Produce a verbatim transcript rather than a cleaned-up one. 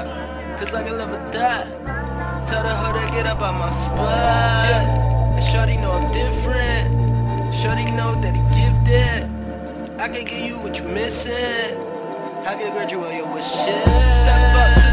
stop, cause I can live or die. Tell the hoe to get up out my spot. And shorty know I'm different. Shorty know that he gifted. I can give you what you missing. I can graduate your wishes. Step up,